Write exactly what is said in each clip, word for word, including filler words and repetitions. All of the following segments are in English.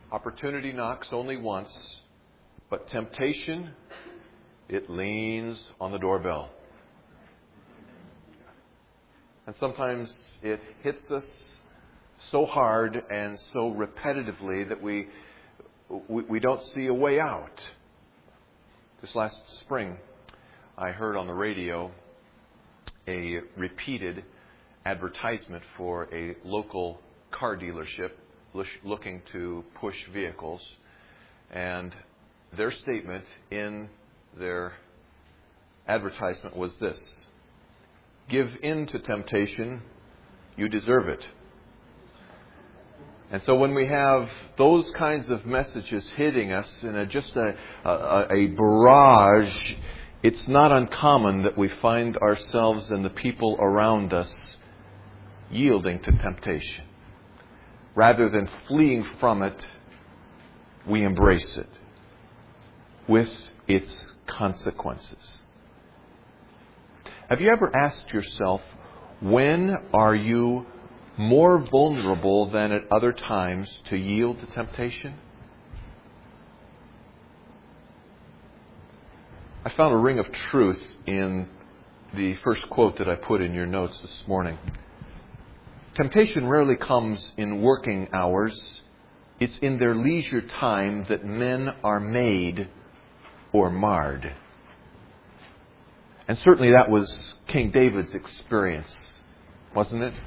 Opportunity knocks only once, but temptation, it leans on the doorbell. And sometimes it hits us so hard and so repetitively that we, we we don't see a way out. This last spring, I heard on the radio a repeated advertisement for a local car dealership looking to push vehicles. And their statement in their advertisement was this: give in to temptation, you deserve it. And so when we have those kinds of messages hitting us in a, just a, a, a barrage, it's not uncommon that we find ourselves and the people around us yielding to temptation. Rather than fleeing from it, we embrace it with its consequences. Have you ever asked yourself, when are you more vulnerable than at other times to yield to temptation? I found a ring of truth in the first quote that I put in your notes this morning. Temptation rarely comes in working hours. It's in their leisure time that men are made or marred. And certainly that was King David's experience, wasn't it?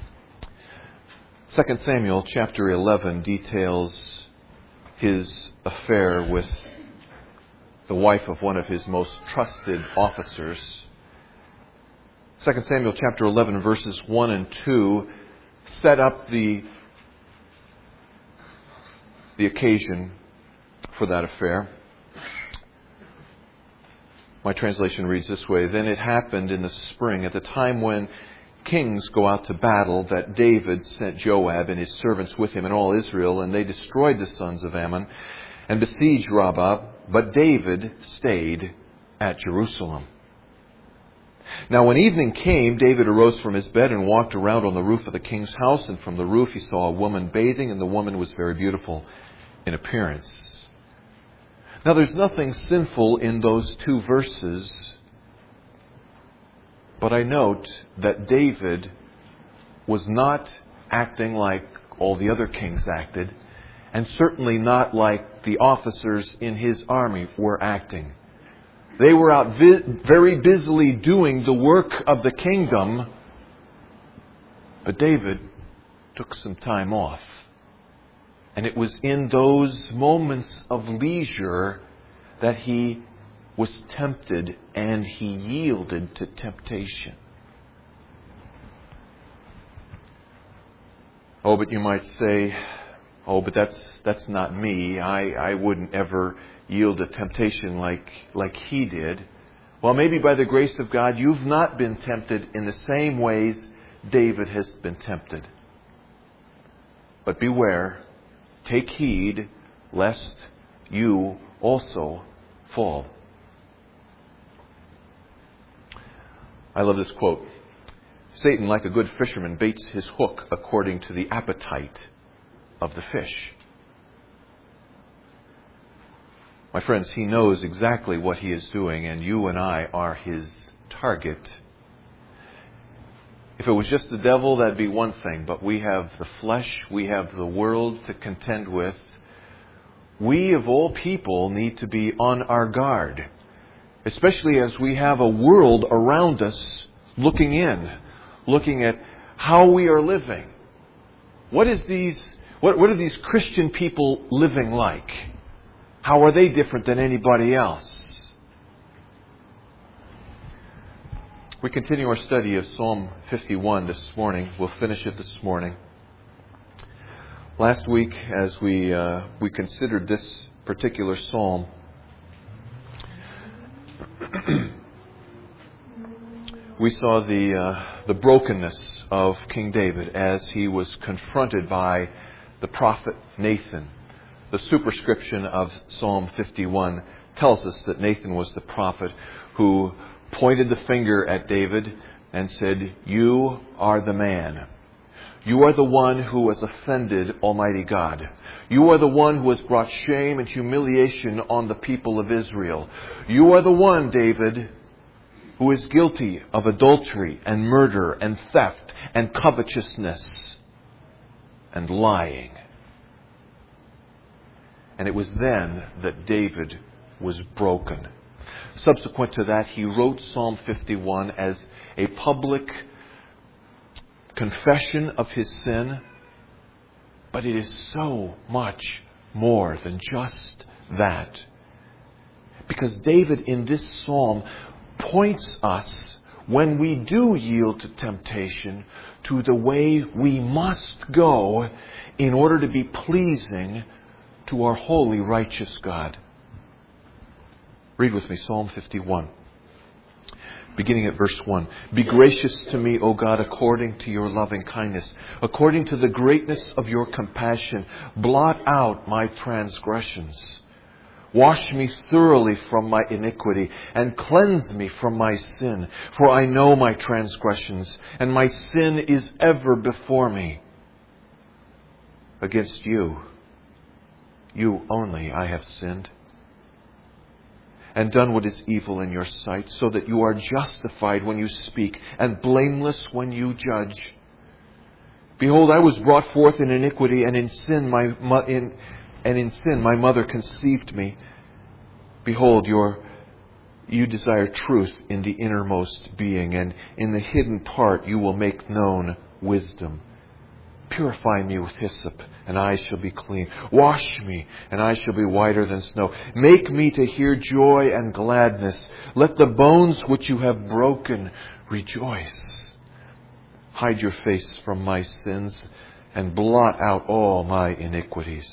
Second Samuel chapter eleven details his affair with the wife of one of his most trusted officers. Second Samuel chapter eleven verses one and two set up the, the occasion for that affair. My translation reads this way: Then it happened in the spring, at the time when kings go out to battle, that David sent Joab and his servants with him and all Israel, and they destroyed the sons of Ammon and besieged Rabbah, but David stayed at Jerusalem. Now when evening came, David arose from his bed and walked around on the roof of the king's house, and from the roof he saw a woman bathing, and the woman was very beautiful in appearance. Now there's nothing sinful in those two verses, but I note that David was not acting like all the other kings acted, and certainly not like the officers in his army were acting. They were out vi- very busily doing the work of the kingdom, but David took some time off. And it was in those moments of leisure that he was tempted, and he yielded to temptation. Oh, but you might say, oh, but that's that's not me. I, I wouldn't ever yield to temptation like like he did. Well, maybe by the grace of God, you've not been tempted in the same ways David has been tempted. But beware, take heed, lest you also fall. I love this quote. Satan, like a good fisherman, baits his hook according to the appetite of the fish. My friends, he knows exactly what he is doing, and you and I are his target. If it was just the devil, that'd be one thing, but we have the flesh, we have the world to contend with. We, of all people, need to be on our guard, especially as we have a world around us looking in, looking at how we are living. What is these, what, what are these Christian people living like? How are they different than anybody else? We continue our study of Psalm fifty-one this morning. We'll finish it this morning. Last week, as we uh, we considered this particular psalm, we saw the uh, the brokenness of King David as he was confronted by the prophet Nathan. The superscription of Psalm fifty-one tells us that Nathan was the prophet who pointed the finger at David and said, "You are the man. You are the one who has offended Almighty God. You are the one who has brought shame and humiliation on the people of Israel. You are the one, David, who is guilty of adultery and murder and theft and covetousness and lying. And it was then that David was broken. Subsequent to that, he wrote Psalm fifty-one as a public confession of his sin. But it is so much more than just that. Because David in this psalm points us, when we do yield to temptation, to the way we must go in order to be pleasing to our holy, righteous God. Read with me Psalm fifty-one, beginning at verse one. Be gracious to me, O God, according to your loving kindness, according to the greatness of your compassion. Blot out my transgressions. Wash me thoroughly from my iniquity and cleanse me from my sin. For I know my transgressions, and my sin is ever before me. Against you, you only, I have sinned and done what is evil in your sight, so that you are justified when you speak and blameless when you judge. Behold, I was brought forth in iniquity, and in sin my in and in sin my mother conceived me. Behold, your you desire truth in the innermost being, and in the hidden part you will make known wisdom. Purify me with hyssop, and I shall be clean. Wash me, and I shall be whiter than snow. Make me to hear joy and gladness. Let the bones which you have broken rejoice. Hide your face from my sins, and blot out all my iniquities.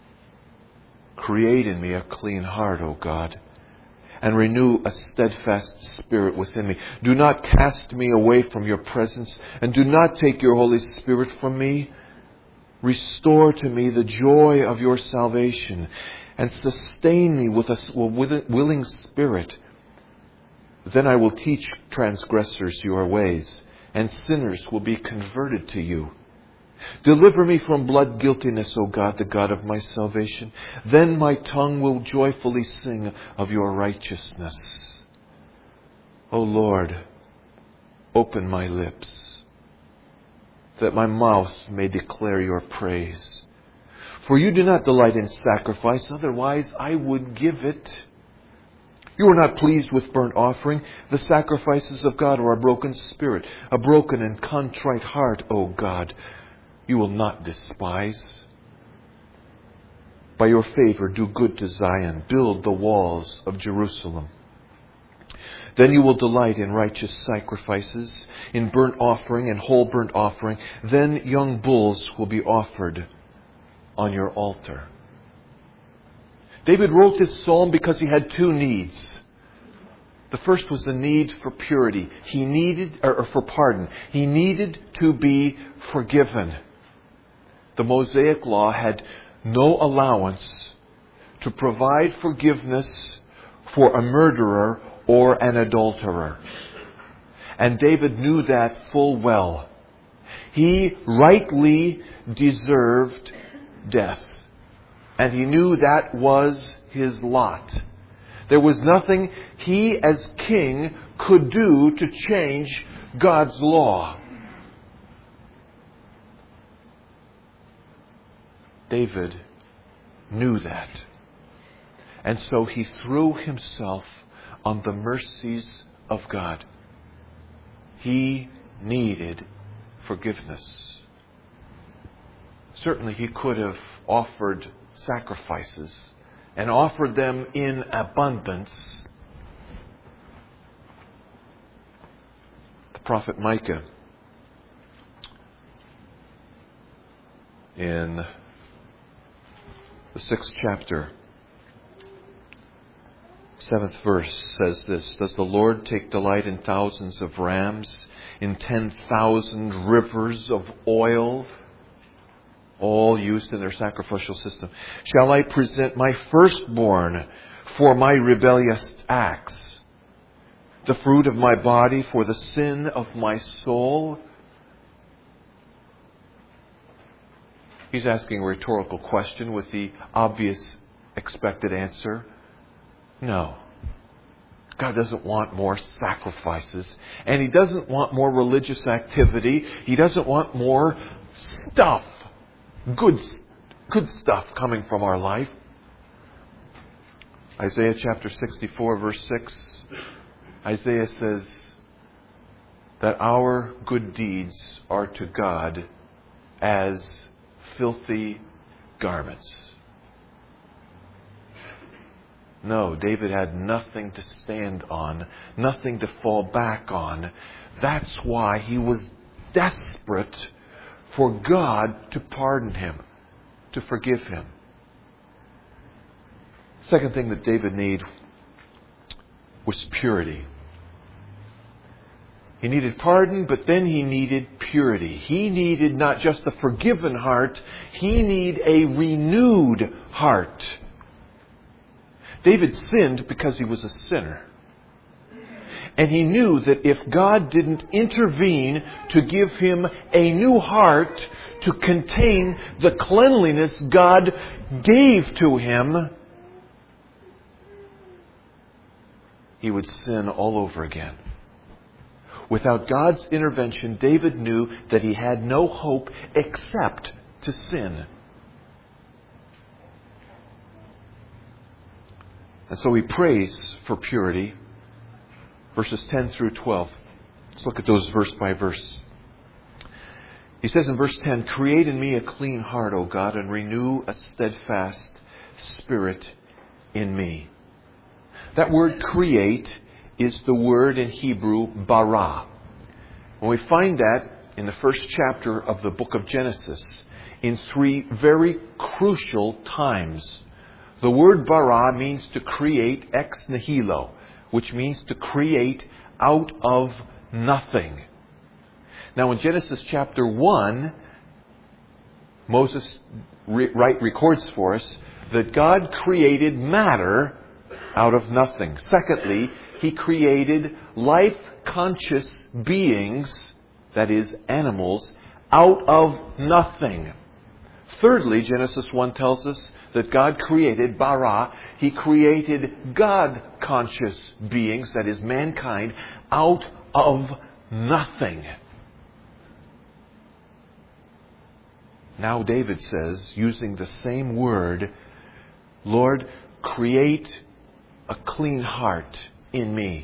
Create in me a clean heart, O God, and renew a steadfast spirit within me. Do not cast me away from your presence, and do not take your Holy Spirit from me. Restore to me the joy of your salvation, and sustain me with a willing spirit. Then I will teach transgressors your ways, and sinners will be converted to you. Deliver me from blood guiltiness, O God, the God of my salvation. Then my tongue will joyfully sing of your righteousness. O Lord, open my lips, that my mouth may declare your praise. For you do not delight in sacrifice, otherwise I would give it. You are not pleased with burnt offering. The sacrifices of God are a broken spirit, a broken and contrite heart, O God, you will not despise. By your favor, do good to Zion. Build the walls of Jerusalem. Then you will delight in righteous sacrifices, in burnt offering and whole burnt offering. Then young bulls will be offered on your altar. David wrote this psalm because he had two needs. The first was the need for purity. He needed, or for pardon. He needed to be forgiven. The Mosaic law had no allowance to provide forgiveness for a murderer or an adulterer. And David knew that full well. He rightly deserved death. And he knew that was his lot. There was nothing he as king could do to change God's law. David knew that. And so he threw himself on the mercies of God. He needed forgiveness. Certainly he could have offered sacrifices and offered them in abundance. The prophet Micah, in the sixth chapter, seventh verse, says this: Does the Lord take delight in thousands of rams, in ten thousand rivers of oil, all used in their sacrificial system? Shall I present my firstborn for my rebellious acts, the fruit of my body for the sin of my soul? He's asking a rhetorical question with the obvious expected answer. No. God doesn't want more sacrifices. And He doesn't want more religious activity. He doesn't want more stuff. Good, good stuff coming from our life. Isaiah chapter sixty-four, verse six. Isaiah says that our good deeds are to God as filthy garments. No, David had nothing to stand on, nothing to fall back on. That's why he was desperate for God to pardon him, to forgive him. Second thing that David needed was purity. He needed pardon, but then he needed purity. He needed not just a forgiven heart, he needed a renewed heart. David sinned because he was a sinner. And he knew that if God didn't intervene to give him a new heart to contain the cleanliness God gave to him, he would sin all over again. Without God's intervention, David knew that he had no hope except to sin. And so he prays for purity. Verses ten through twelve. Let's look at those verse by verse. He says in verse ten, "Create in me a clean heart, O God, and renew a steadfast spirit in me." That word create is the word in Hebrew bara. And we find that in the first chapter of the book of Genesis in three very crucial times. The word bara means to create ex nihilo, which means to create out of nothing. Now in Genesis chapter one, Moses re- right, records for us that God created matter out of nothing. Secondly, He created life-conscious beings, that is, animals, out of nothing. Thirdly, Genesis one tells us that God created, bara, He created God-conscious beings, that is, mankind, out of nothing. Now David says, using the same word, Lord, create a clean heart in me.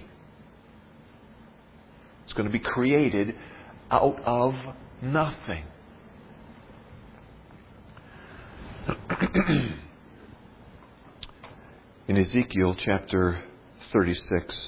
It's going to be created out of nothing. In Ezekiel chapter thirty-six,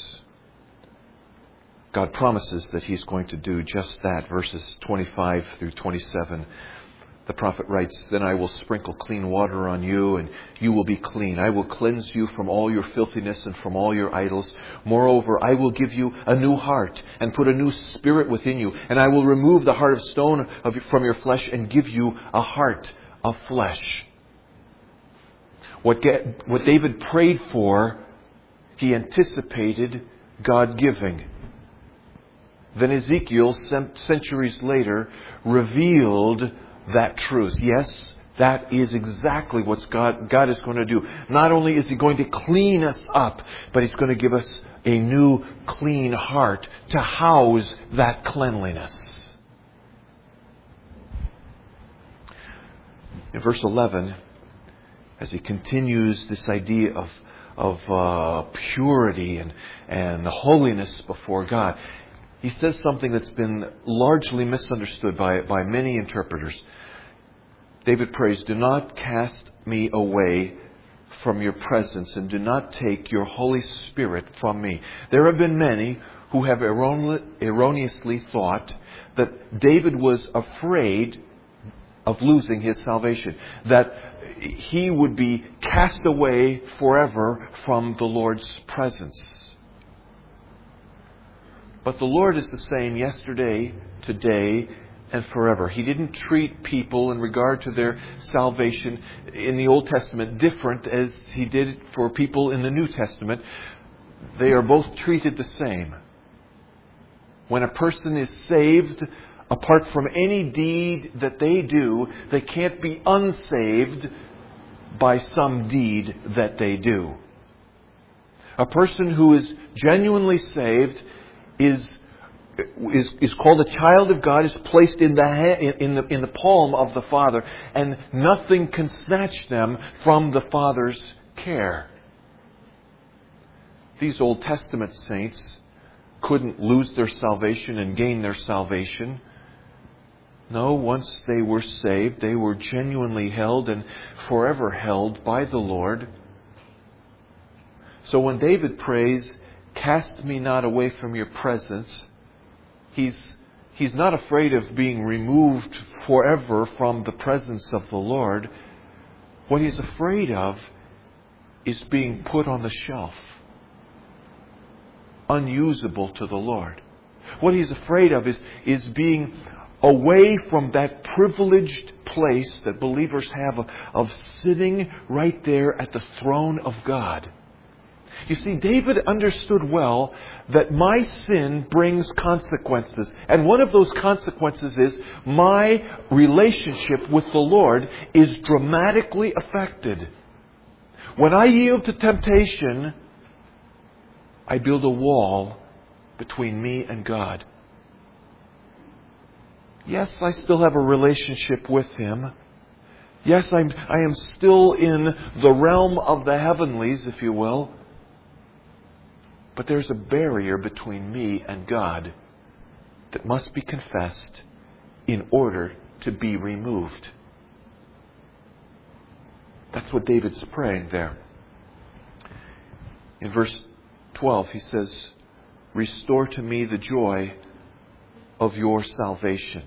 God promises that He's going to do just that. Verses twenty-five through twenty-seven. The prophet writes, "Then I will sprinkle clean water on you, and you will be clean. I will cleanse you from all your filthiness and from all your idols. Moreover, I will give you a new heart and put a new spirit within you. And I will remove the heart of stone from your flesh and give you a heart of flesh." What, get, what David prayed for, he anticipated God giving. Then Ezekiel, centuries later, revealed that truth. Yes, that is exactly what God, God is going to do. Not only is He going to clean us up, but He's going to give us a new clean heart to house that cleanliness. In verse eleven, as he continues this idea of, of uh, purity and, and the holiness before God, he says something that's been largely misunderstood by, by many interpreters. David prays, "Do not cast me away from your presence, and do not take your Holy Spirit from me." There have been many who have erroneously thought that David was afraid of losing his salvation, that he would be cast away forever from the Lord's presence. But the Lord is the same yesterday, today, and forever. He didn't treat people in regard to their salvation in the Old Testament different as He did for people in the New Testament. They are both treated the same. When a person is saved apart from any deed that they do, they can't be unsaved by some deed that they do. A person who is genuinely saved is is is called a child of God, is placed in the ha- in the in the palm of the Father, and nothing can snatch them from the Father's care. These Old Testament saints couldn't lose their salvation and gain their salvation. No, once they were saved, they were genuinely held and forever held by the Lord. So when David prays, "Cast me not away from your presence," he's, he's not afraid of being removed forever from the presence of the Lord. What he's afraid of is being put on the shelf, unusable to the Lord. What he's afraid of is, is being away from that privileged place that believers have of, of sitting right there at the throne of God. You see, David understood well that my sin brings consequences. And one of those consequences is my relationship with the Lord is dramatically affected. When I yield to temptation, I build a wall between me and God. Yes, I still have a relationship with Him. Yes, I'm, I am still in the realm of the heavenlies, if you will. But there's a barrier between me and God that must be confessed in order to be removed. That's what David's praying there. In verse twelve, he says, "Restore to me the joy of your salvation."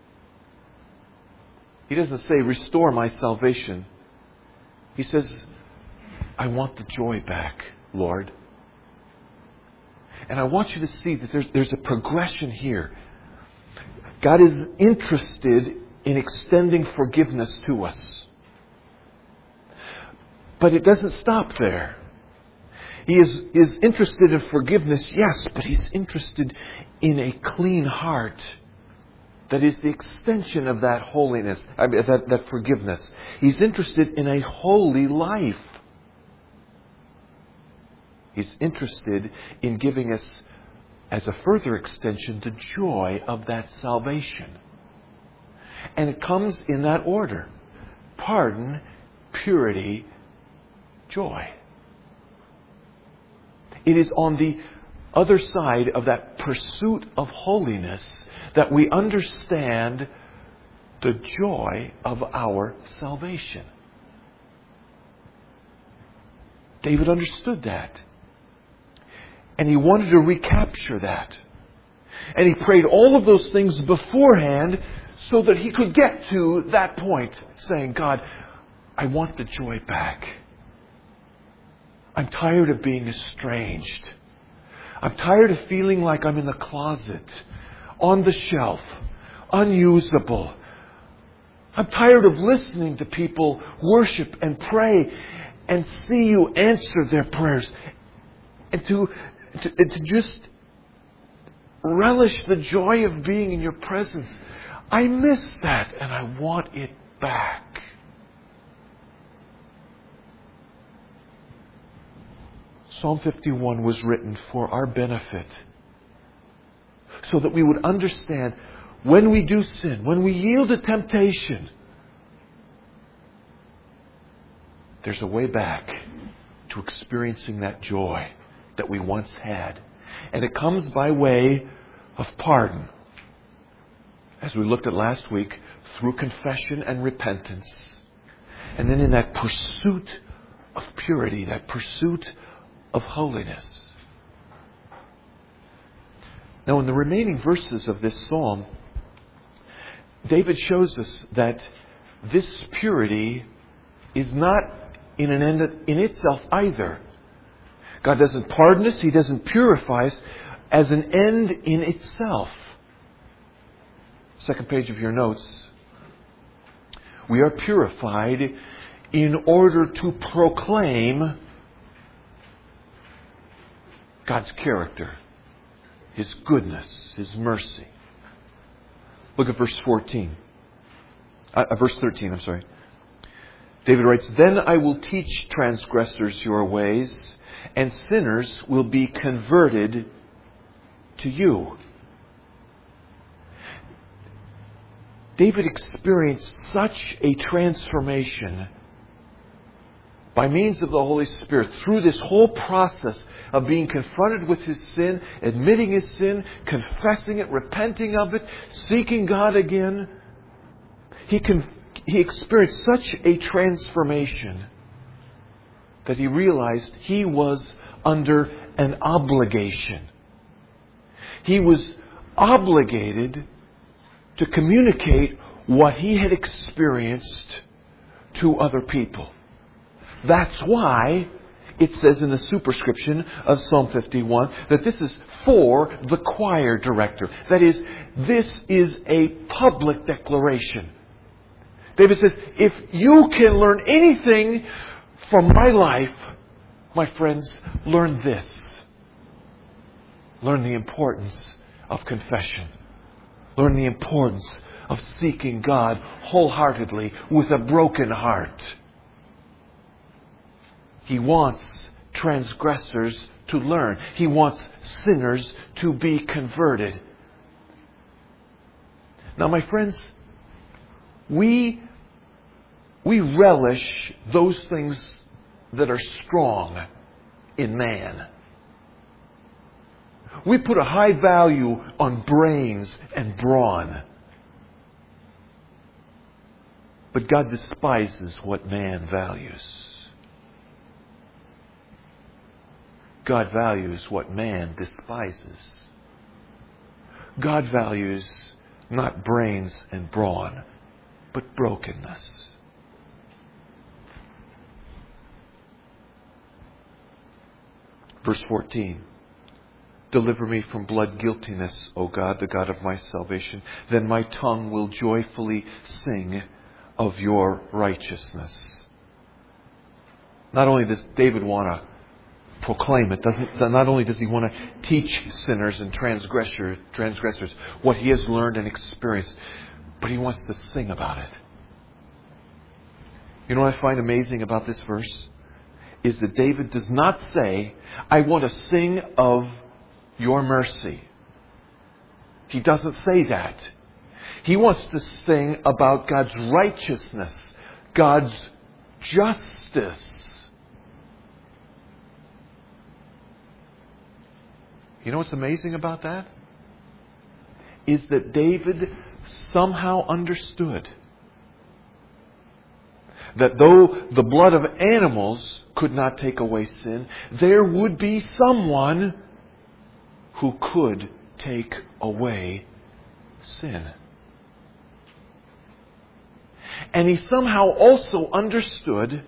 He doesn't say, "Restore my salvation." He says, "I want the joy back, Lord." And I want you to see that there's, there's a progression here. God is interested in extending forgiveness to us. But it doesn't stop there. He is, is interested in forgiveness, yes, but He's interested in a clean heart that is the extension of that holiness, I mean, that, that forgiveness. He's interested in a holy life. He's interested in giving us, as a further extension, the joy of that salvation. And it comes in that order: pardon, purity, joy. It is on the other side of that pursuit of holiness that we understand the joy of our salvation. David understood that. And he wanted to recapture that. And he prayed all of those things beforehand so that he could get to that point, saying, "God, I want the joy back. I'm tired of being estranged. I'm tired of feeling like I'm in the closet, on the shelf, unusable. I'm tired of listening to people worship and pray and see You answer their prayers. And to, to, to just relish the joy of being in Your presence. I miss that and I want it back." Psalm fifty-one was written for our benefit, so that we would understand when we do sin, when we yield to temptation, there's a way back to experiencing that joy that we once had. And it comes by way of pardon. As we looked at last week, through confession and repentance. And then in that pursuit of purity, that pursuit of holiness. Now, in the remaining verses of this psalm, David shows us that this purity is not in an end in itself either. God doesn't pardon us, He doesn't purify us as an end in itself. Second page of your notes. We are purified in order to proclaim God's character, His goodness, His mercy. Look at verse fourteen. Uh, verse thirteen, I'm sorry. David writes, "Then I will teach transgressors your ways, and sinners will be converted to you." David experienced such a transformation by means of the Holy Spirit through this whole process of being confronted with his sin, admitting his sin, confessing it, repenting of it, seeking God again. He, con- he experienced such a transformation that he realized he was under an obligation. He was obligated to communicate what he had experienced to other people. That's why it says in the superscription of Psalm fifty-one that this is for the choir director. That is, this is a public declaration. David says, if you can learn anything from my life, my friends, learn this. Learn the importance of confession. Learn the importance of seeking God wholeheartedly with a broken heart. He wants transgressors to learn. He wants sinners to be converted. Now, my friends, we, we relish those things that are strong in man. We put a high value on brains and brawn. But God despises what man values. God values what man despises. God values not brains and brawn, but brokenness. Verse fourteen. Deliver me from blood guiltiness, O God, the God of my salvation. Then my tongue will joyfully sing of your righteousness. Not only does David want to proclaim it, doesn't, not only does he want to teach sinners and transgressor, transgressors what he has learned and experienced, but he wants to sing about it. You know what I find amazing about this verse? Is that David does not say, I want to sing of your mercy. He doesn't say that. He wants to sing about God's righteousness, God's justice. You know what's amazing about that? Is that David somehow understood that though the blood of animals could not take away sin, there would be someone who could take away sin. And he somehow also understood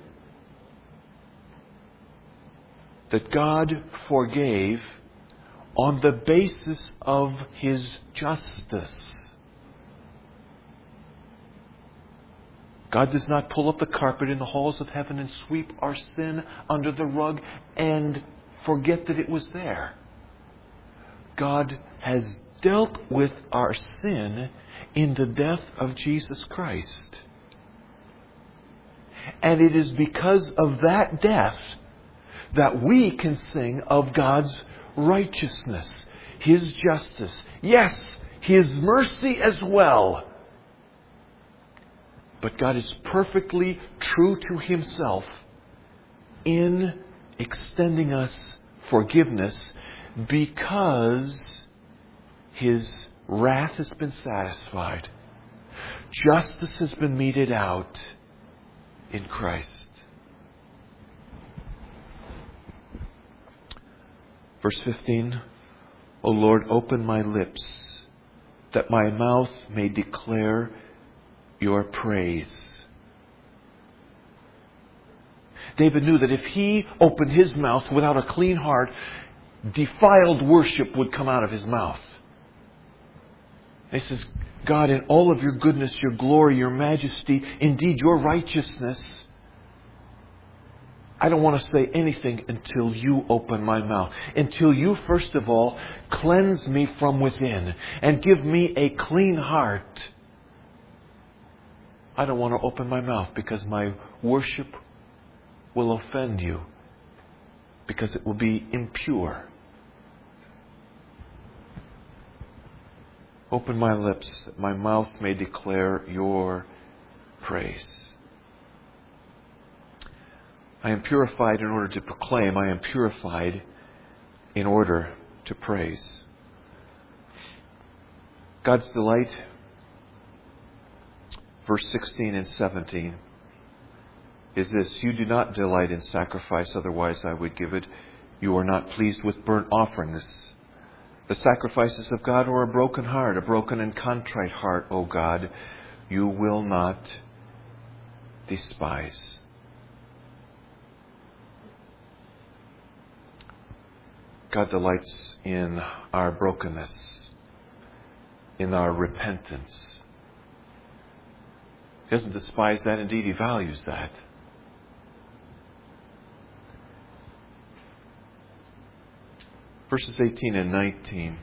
that God forgave on the basis of His justice. God does not pull up the carpet in the halls of heaven and sweep our sin under the rug and forget that it was there. God has dealt with our sin in the death of Jesus Christ. And it is because of that death that we can sing of God's righteousness, His justice, yes, His mercy as well. But God is perfectly true to Himself in extending us forgiveness because His wrath has been satisfied. Justice has been meted out in Christ. Verse fifteen, O Lord, open my lips, that my mouth may declare your praise. David knew that if he opened his mouth without a clean heart, defiled worship would come out of his mouth. He says, God, in all of your goodness, your glory, your majesty, indeed your righteousness, I don't want to say anything until you open my mouth. Until you, first of all, cleanse me from within and give me a clean heart. I don't want to open my mouth because my worship will offend you, because it will be impure. Open my lips that my mouth may declare your praise. I am purified in order to proclaim. I am purified in order to praise. God's delight, verse sixteen and seventeen, is this: you do not delight in sacrifice, otherwise I would give it. You are not pleased with burnt offerings. The sacrifices of God are a broken heart, a broken and contrite heart, O God, you will not despise. God delights in our brokenness, in our repentance. He doesn't despise that. Indeed, He values that. Verses eighteen and nineteen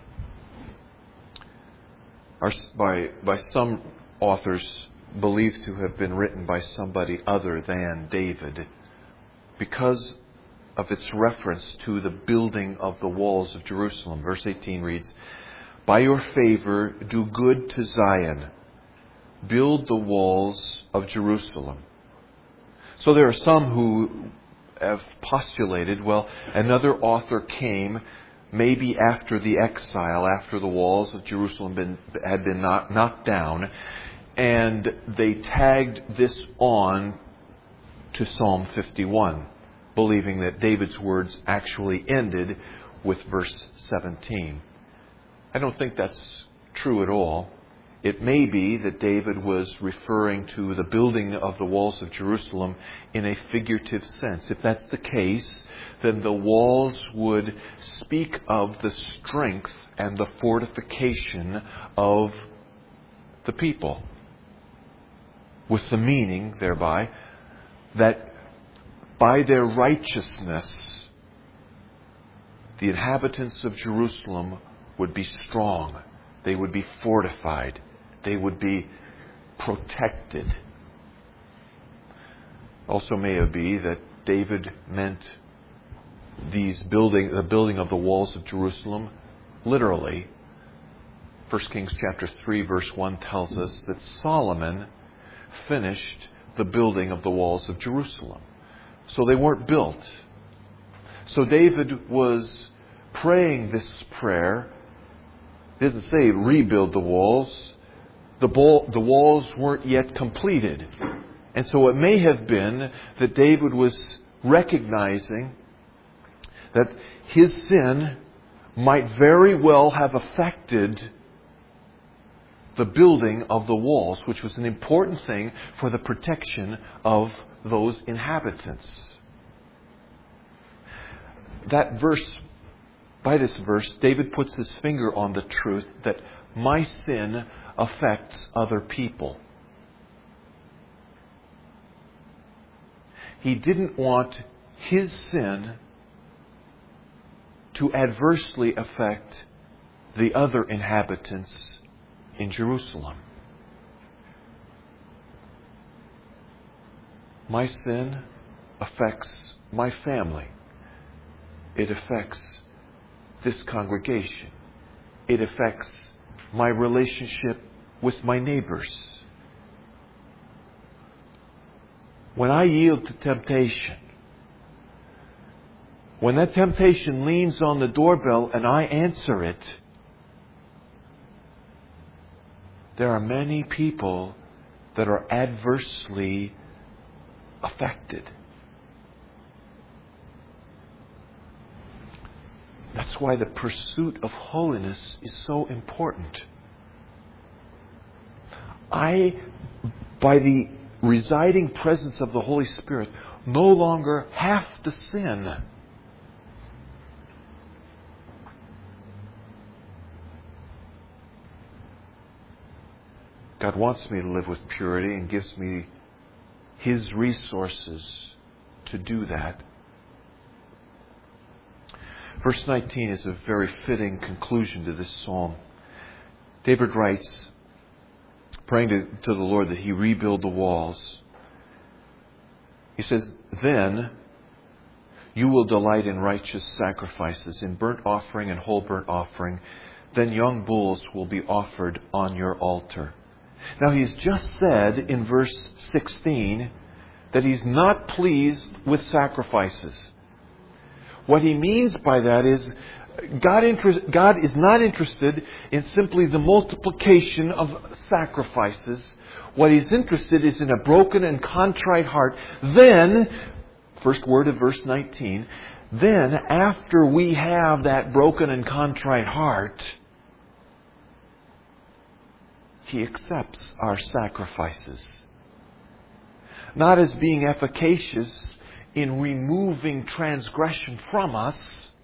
are by, by some authors believed to have been written by somebody other than David, because of its reference to the building of the walls of Jerusalem. Verse eighteen reads, by your favor do good to Zion, build the walls of Jerusalem. So there are some who have postulated, well, another author came maybe after the exile, after the walls of Jerusalem been, had been knock, knocked down, and they tagged this on to Psalm fifty-one, believing that David's words actually ended with verse seventeen. I don't think that's true at all. It may be that David was referring to the building of the walls of Jerusalem in a figurative sense. If that's the case, then the walls would speak of the strength and the fortification of the people, with the meaning thereby that by their righteousness, the inhabitants of Jerusalem would be strong. They would be fortified. They would be protected. Also may it be that David meant these building, the building of the walls of Jerusalem literally. First Kings chapter three verse one tells us that Solomon finished the building of the walls of Jerusalem. So they weren't built. So David was praying this prayer. It doesn't say rebuild the walls. The, ball, the walls weren't yet completed. And so it may have been that David was recognizing that his sin might very well have affected the building of the walls, which was an important thing for the protection of those inhabitants. That verse, by this verse, David puts his finger on the truth that my sin affects other people. He didn't want his sin to adversely affect the other inhabitants in Jerusalem. My sin affects my family. It affects this congregation. It affects my relationship with my neighbors. When I yield to temptation, when that temptation leans on the doorbell and I answer it, there are many people that are adversely affected. That's why the pursuit of holiness is so important. I, by the residing presence of the Holy Spirit, no longer have to sin. God wants me to live with purity and gives me His resources to do that. Verse nineteen is a very fitting conclusion to this psalm. David writes, praying to, to the Lord that He rebuild the walls. He says, "Then you will delight in righteous sacrifices, in burnt offering and whole burnt offering. Then young bulls will be offered on your altar." Now He's just said in verse sixteen that He's not pleased with sacrifices. What He means by that is God, interest, God is not interested in simply the multiplication of sacrifices. What He's interested is in a broken and contrite heart. Then, first word of verse nineteen, then after we have that broken and contrite heart, He accepts our sacrifices. Not as being efficacious in removing transgression from us,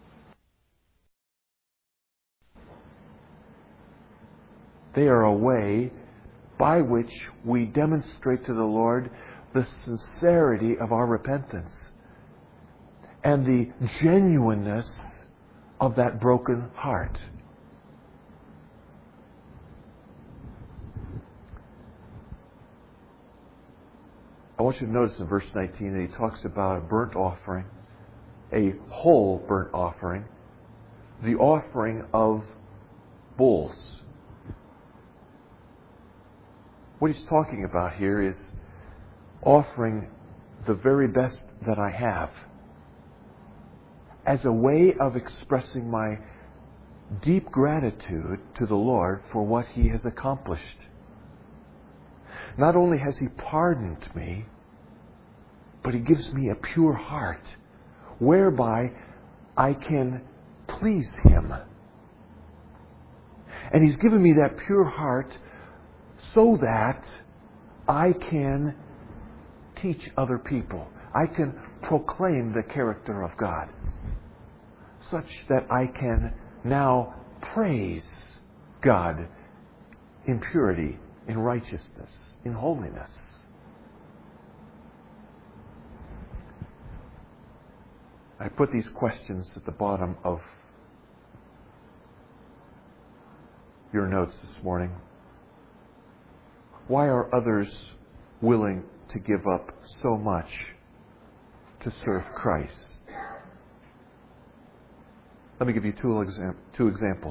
they are a way by which we demonstrate to the Lord the sincerity of our repentance and the genuineness of that broken heart. I want you to notice in verse nineteen that He talks about a burnt offering, a whole burnt offering, the offering of bulls. What He's talking about here is offering the very best that I have as a way of expressing my deep gratitude to the Lord for what He has accomplished. Not only has He pardoned me, but He gives me a pure heart whereby I can please Him. And He's given me that pure heart so that I can teach other people. I can proclaim the character of God, such that I can now praise God in purity, in righteousness, in holiness. I put these questions at the bottom of your notes this morning. Why are others willing to give up so much to serve Christ? Let me give you two, exam- two examples.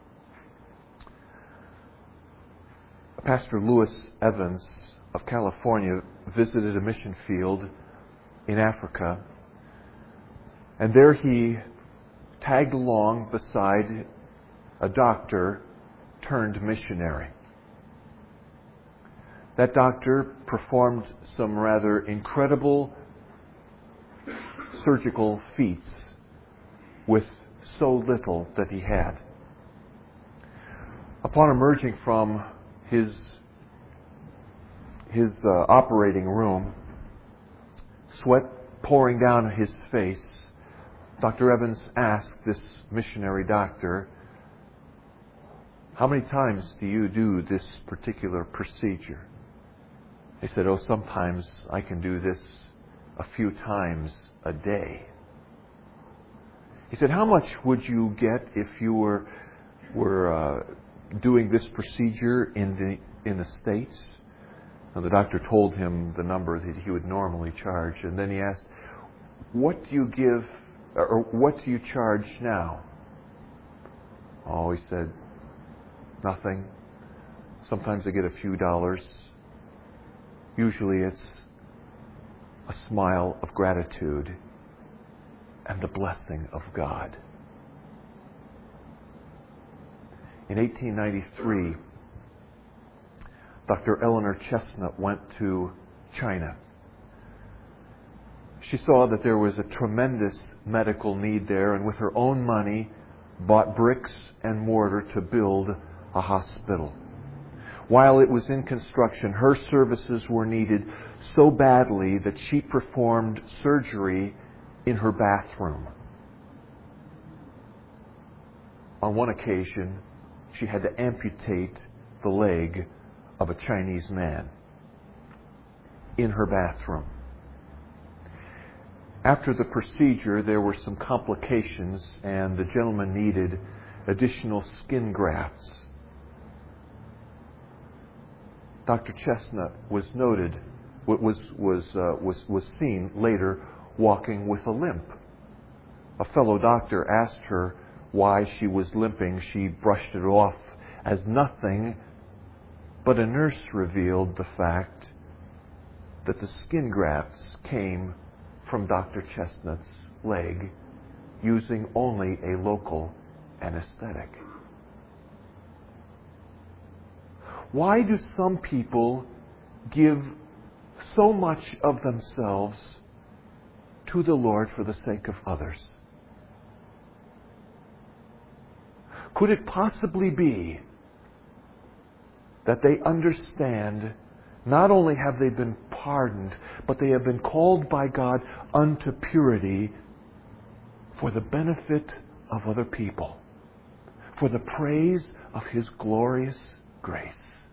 Pastor Lewis Evans of California visited a mission field in Africa, and there he tagged along beside a doctor turned missionary. That doctor performed some rather incredible surgical feats with so little that he had. Upon emerging from his his uh, operating room, sweat pouring down his face, Doctor Evans asked this missionary doctor, "How many times do you do this particular procedure?" He said, "Oh, sometimes I can do this a few times a day." He said, "How much would you get if you were were uh, doing this procedure in the in the States?" And the doctor told him the number that he would normally charge, and then he asked, "What do you give, or what do you charge now?" Oh, he said, "Nothing. Sometimes I get a few dollars. Usually it's a smile of gratitude and the blessing of God." In eighteen ninety-three, Doctor Eleanor Chestnut went to China. She saw that there was a tremendous medical need there, and with her own money bought bricks and mortar to build a hospital. While it was in construction, her services were needed so badly that she performed surgery in her bathroom. On one occasion, she had to amputate the leg of a Chinese man in her bathroom. After the procedure, there were some complications, and the gentleman needed additional skin grafts. Doctor Chestnut was noted, was was uh, was was seen later walking with a limp. A fellow doctor asked her why she was limping. She brushed it off as nothing, but a nurse revealed the fact that the skin grafts came from Doctor Chestnut's leg using only a local anesthetic. Why do some people give so much of themselves to the Lord for the sake of others? Could it possibly be that they understand not only have they been pardoned, but they have been called by God unto purity for the benefit of other people, for the praise of His glorious grace?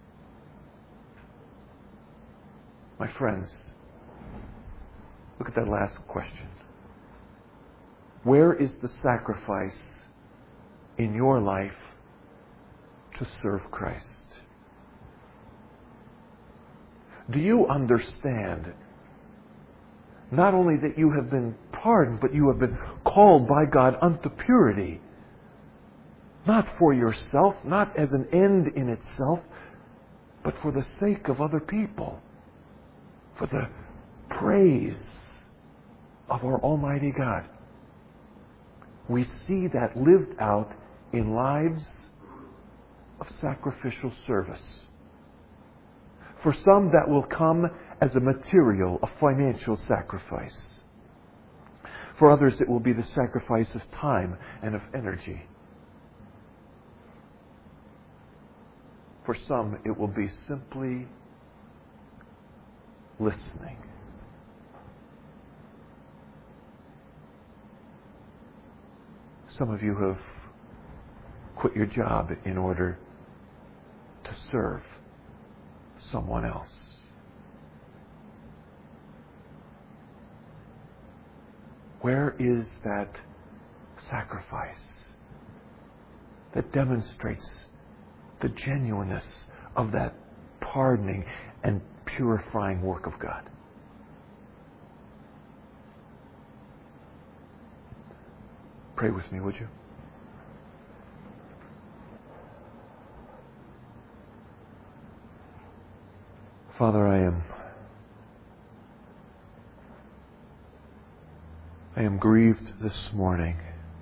My friends, look at that last question. Where is the sacrifice in your life to serve Christ? Do you understand not only that you have been pardoned, but you have been called by God unto purity? Not for yourself, not as an end in itself, but for the sake of other people, for the praise of our Almighty God. We see that lived out in lives of sacrificial service. For some, that will come as a material, a financial sacrifice. For others, it will be the sacrifice of time and of energy. For some, it will be simply listening. Some of you have quit your job in order to serve someone else. Where is that sacrifice that demonstrates the genuineness of that pardoning and purifying work of God? Pray with me, would you? Father, I am I am grieved this morning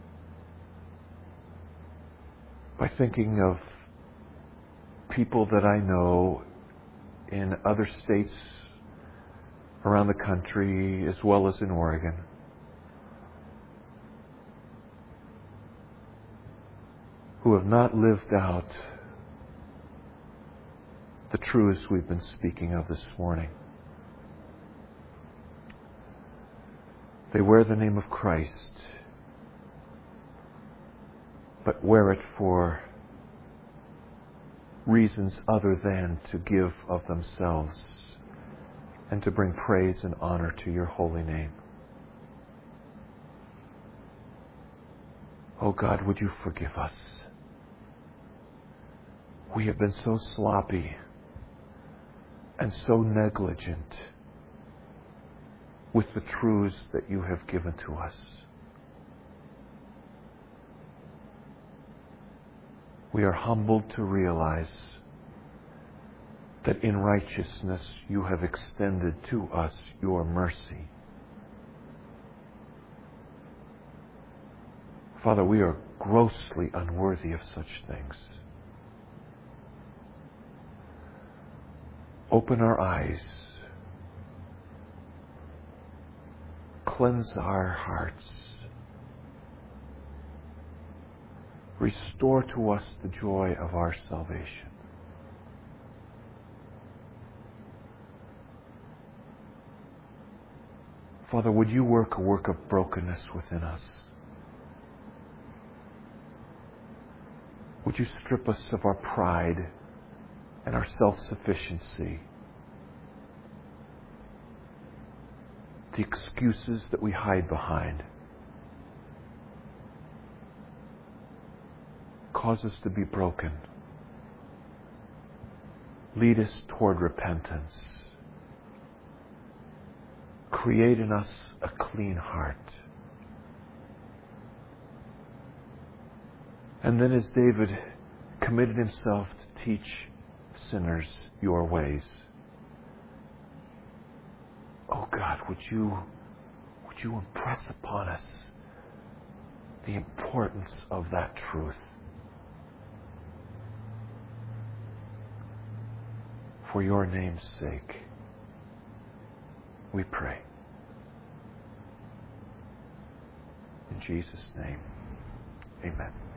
by thinking of people that I know in other states around the country as well as in Oregon who have not lived out the truths we've been speaking of this morning. They wear the name of Christ, but wear it for reasons other than to give of themselves and to bring praise and honor to your holy name. Oh God, would you forgive us? We have been so sloppy and so negligent with the truths that you have given to us. We are humbled to realize that in righteousness you have extended to us your mercy. Father, we are grossly unworthy of such things. Open our eyes. Cleanse our hearts. Restore to us the joy of our salvation. Father, would you work a work of brokenness within us? Would you strip us of our pride and our self-sufficiency? the excuses that we hide behind. Cause us to be broken. Lead us toward repentance. Create in us a clean heart. And then as David committed himself to teach sinners your ways, oh God, would you, would you impress upon us the importance of that truth? For your name's sake, we pray. In Jesus' name, amen.